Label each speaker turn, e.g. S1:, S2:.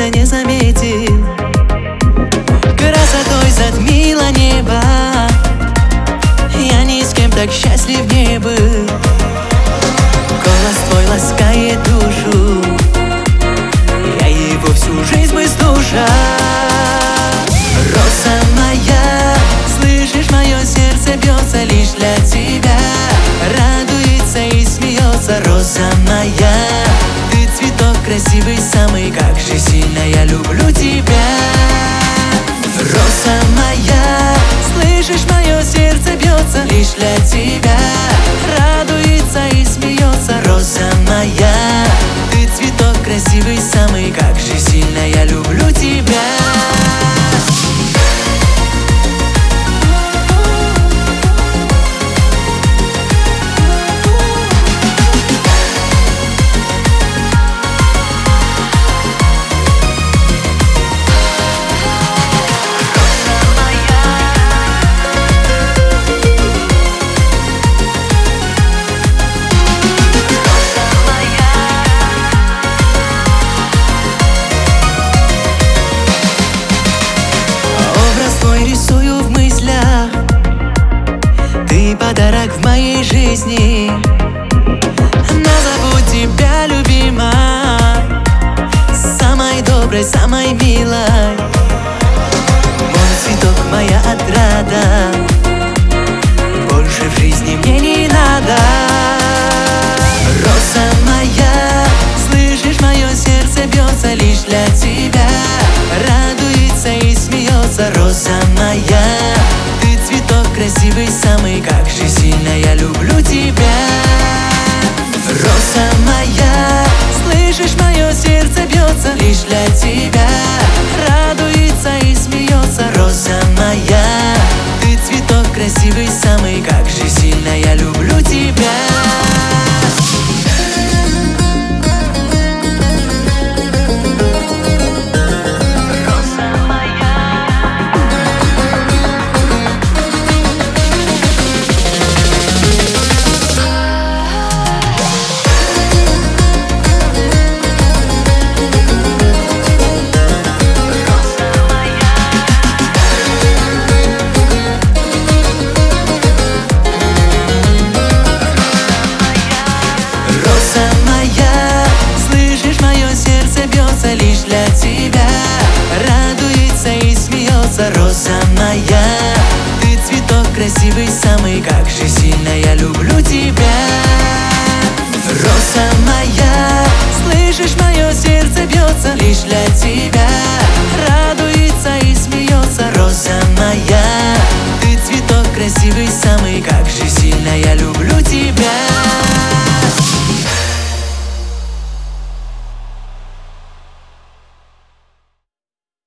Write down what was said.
S1: кто-то не заметит. Красотой затмила небо, я ни с кем так счастлив не был. Голос твой ласкает душу, я его всю жизнь бы слушал. Роза моя, слышишь, мое сердце бьется лишь для тебя, радуется и смеется. Роза моя, ты цветок красивый самый, как же сильно я люблю тебя. Роза моя, слышишь, мое сердце бьется лишь для тебя, радуется и смеется. Роза моя, ты цветок красивый самый, как же сильно я люблю тебя. Рисую в мыслях, ты подарок в моей жизни. Назову тебя любимой, самой доброй, самой милой. Мой цветок, моя отрада, больше в жизни мне не надо. Роза моя, слышишь, мое сердце бьется лишь для тебя, радуется и смеется. Роза моя, ты цветок красивый самый, как же сильно я люблю тебя. Роза моя, слышишь, мое сердце бьется лишь для тебя, радуется и смеется. Роза моя, ты цветок красивый самый, как же сильно я люблю тебя. Лишь для тебя, радуется и смеется. Роза моя, ты цветок красивый самый, как же сильно я люблю тебя. Роза моя, слышишь, мое сердце бьется лишь для тебя, радуется и смеется. Роза моя, ты цветок красивый самый, как же сильно я люблю